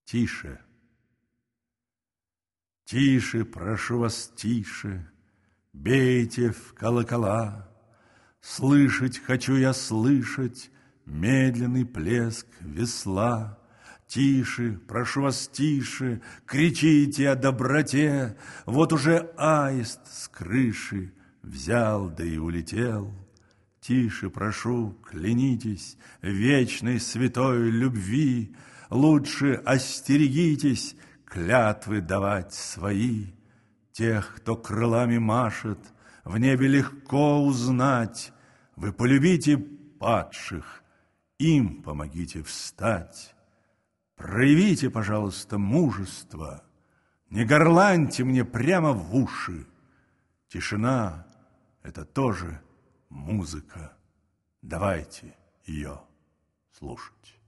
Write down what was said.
Тише. Тише, прошу вас, тише, бейте в колокола. Слышать хочу я, слышать медленный плеск весла. Тише, прошу вас, тише, кричите о доброте. Вот уже аист с крыши взял, да и улетел. Тише, прошу, клянитесь вечной святой любви. Лучше остерегитесь клятвы давать свои. Тех, кто крылами машет, в небе легко узнать. Вы полюбите падших, им помогите встать. Проявите, пожалуйста, мужество, не горланьте мне прямо в уши. Тишина — это тоже музыка. Давайте ее слушать.